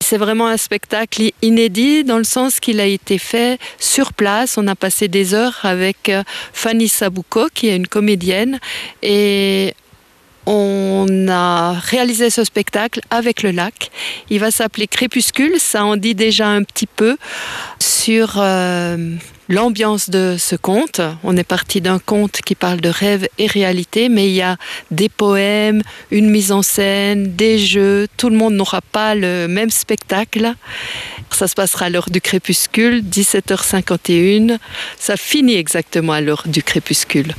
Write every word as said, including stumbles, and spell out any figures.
c'est vraiment un spectacle inédit dans le sens qu'il a été fait sur place. On a passé des heures avec Fanny Sabouko, qui est une comédienne, et on a réalisé ce spectacle avec le lac. Il va s'appeler Crépuscule, ça en dit déjà un petit peu sur euh, l'ambiance de ce conte. On est parti d'un conte qui parle de rêve et réalité, mais il y a des poèmes, une mise en scène, des jeux. Tout le monde n'aura pas le même spectacle. Ça se passera à l'heure du crépuscule, dix-sept heures cinquante et une. Ça finit exactement à l'heure du crépuscule.